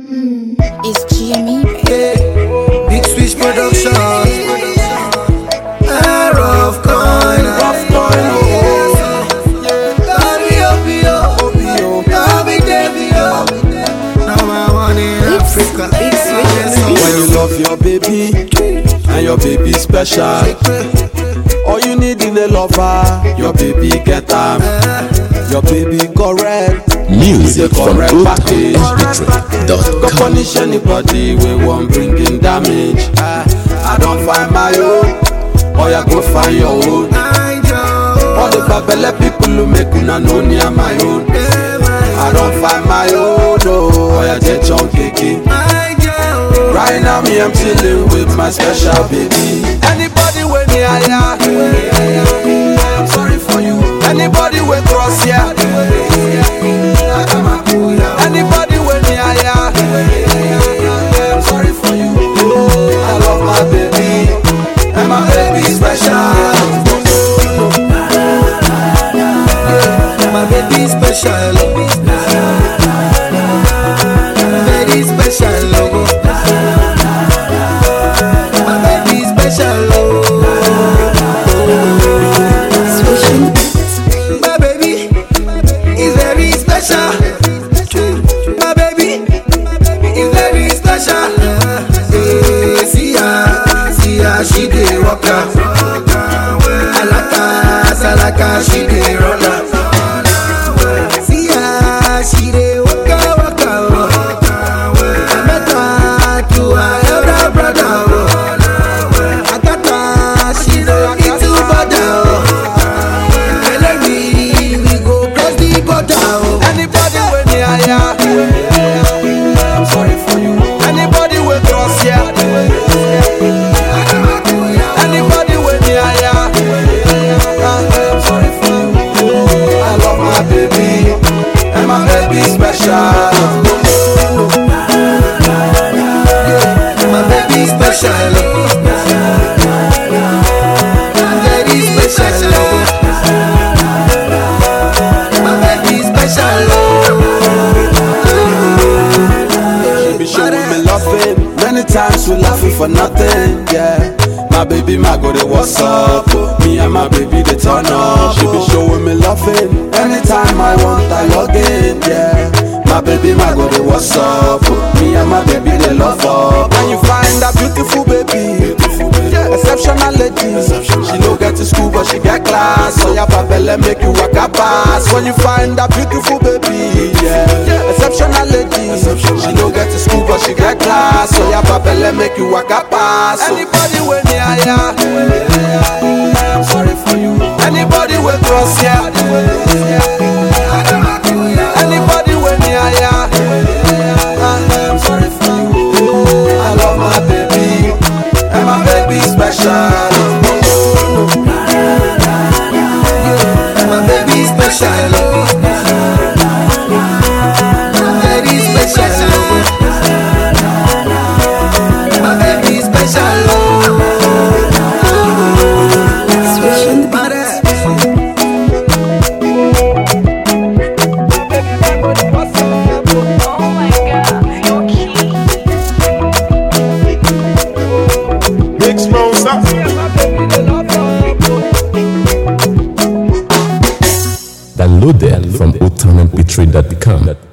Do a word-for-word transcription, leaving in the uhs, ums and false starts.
It's G M E, baby. Yeah. Big Switch Production. Ah, rough coin, rough coin. Baby, Obio, baby, Devio. Number one in Africa. Big Switch. When you love your baby and your baby special, all you need in a lover, your baby get am. Your baby correct. Music from correct package. oldpitry Go punish anybody we won't bring in damage. I, I don't find my own, or you go find your own. All the babele people who make una know near my own. I don't find my own, oh, or you just chunky. Right now me I'm chilling with my special baby. Anybody when near ya, I'm sorry for you. Anybody when cross ya, anybody when near ya, I'm sorry for you. I love my baby, and my baby special. My baby special. Very special logo. My baby special logo. My baby is very special. My baby is very special. Eh, see her, see her, she dey walk her. I like her, I like her, she dey run her. See her, she dey walk her, walk her. I met her to her elder brother. I got her, she no need to bother. Tell me we go cross the border. Anybody when near ya, I'm sorry for you. Anybody when cross ya, anybody when near ya, I'm sorry for you. I love my baby, and my baby special. My baby special. Very special. My baby special. She be showing me loving. Many times we laughing for nothing, yeah. My baby, my go to what's up. Me and my baby, they turn up. She be showing me loving. Anytime I want, I log in, yeah. My baby, my go to what's up. Me and my baby, they love up. When you find a beautiful baby, exceptional lady. She no get to school, but she get class. So your babele make you walk a pass. When you find a beautiful baby, yeah, exceptional lady. She no get to school, but she get class. So your babele make you walk a pass. Anybody when near ya, I'm sorry for you. Anybody when cross ya, anybody when near ya, I'm sorry for you. I love my baby, and my baby special. My baby special. Very special. My baby special. Switching the Oh my God, you're cute. Big Smosa. Downloaded from old time m p three dot com.